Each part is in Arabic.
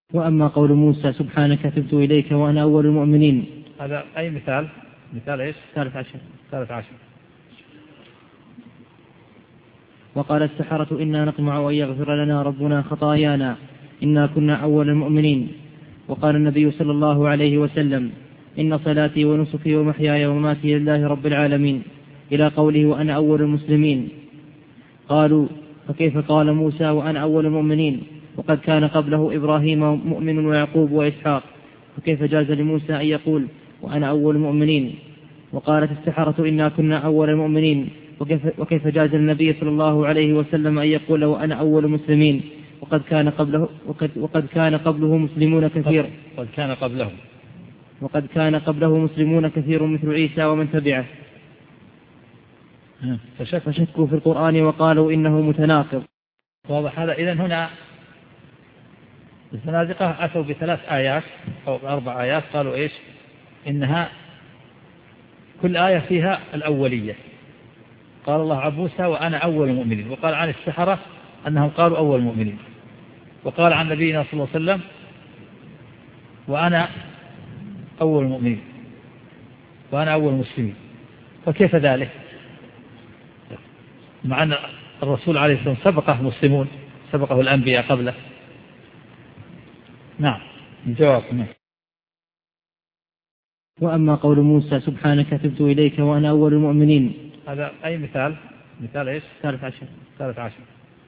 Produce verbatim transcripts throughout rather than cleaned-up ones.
وأما قول موسى سبحانك تبت إليك وأنا أول المؤمنين، هذا أي مثال؟ مثال إيش؟ ثالث عشر. ثالث عشر. وقال السحرة إنا نطمع أن يغفر لنا ربنا خطايانا إنا كنا أول المؤمنين. وقال النبي صلى الله عليه وسلم إن صلاتي ونسكي ومحياي ومماتي لله رب العالمين إلى قوله وأنا أول المسلمين. قالوا فكيف قال موسى وأنا أول المؤمنين وقد كان قبله إبراهيم مؤمن ويعقوب وإسحاق، فكيف جاز لموسى أن يقول وأنا أول المؤمنين؟ وقالت السحرة إنا كنا أول المؤمنين وكيف, وكيف جاز النبي صلى الله عليه وسلم أن يقول وأنا أول المسلمين وقد كان قبله وقد, وقد كان قبله مسلمون كثير وقد كان قبله وقد كان قبله مسلمون كثير مثل عيسى ومن تبعه فشكوا في القرآن وقالوا إنه متناقض. واضح هذا. إذن هنا الزنادقة أتوا بثلاث آيات أو أربع آيات قالوا إيش؟ إنها كل آية فيها الأولية. قال الله عن موسى وأنا أول المؤمنين، وقال عن السحرة أنهم قالوا أول المؤمنين، وقال عن نبينا صلى الله عليه وسلم وأنا أول المؤمنين وأنا أول المسلمين. فكيف ذلك؟ مع أن الرسول عليه الصلاة والسلام سبقه مسلمون، سبقه الأنبياء قبله. نعم الجواب. وأما قول موسى سبحانك تبت إليك وأنا أول المؤمنين، هذا أي مثال؟ مثال إيش؟ ثالث عشر. ثالث عشر.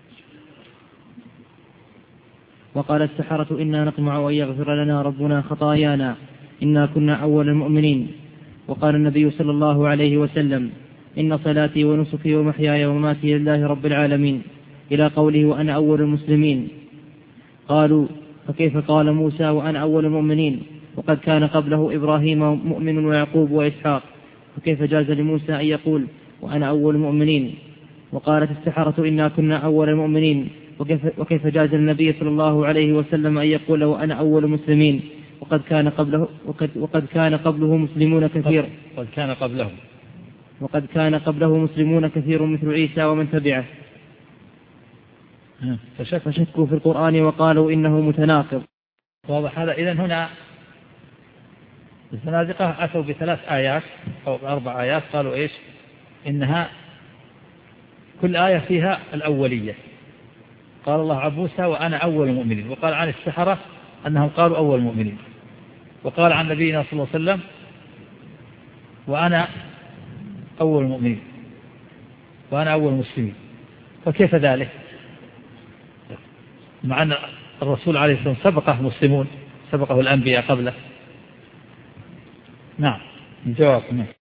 وقال السحرة إنا نطمع أن يغفر لنا ربنا خطايانا إنا كنا أول المؤمنين. وقال النبي صلى الله عليه وسلم إن صلاتي ونسكي ومحياي ومماتي لله رب العالمين إلى قوله وأنا أول المسلمين. قالوا فكيف قال موسى وأنا أول المؤمنين وقد كان قبله إبراهيم مؤمن ويعقوب وإسحاق، فكيف جاز لموسى أن يقول وأنا أول المؤمنين؟ وقالت السحرة إنا كنا أول المؤمنين وكيف, وكيف جاز النبي صلى الله عليه وسلم أن يقول وأنا أول المسلمين وقد كان قبله وقد, وقد كان قبله مسلمون كثير وقد كان قبله وقد كان قبله مسلمون كثير مثل عيسى ومن تبعه فشكوا في القرآن وقالوا إنه متناقض. واضح هذا. إذن هنا الزنادقة أتوا بثلاث آيات أو أربع آيات قالوا إيش؟ إنها كل آية فيها الأولية. قال الله عن موسى وأنا أول المؤمنين، وقال عن السحرة أنهم قالوا أول المؤمنين، وقال عن نبينا صلى الله عليه وسلم وأنا أول المؤمنين وأنا أول المسلمين. فكيف ذلك؟ مع أن الرسول عليه الصلاة والسلام سبقه مسلمون، سبقه الأنبياء قبله. نعم الجواب.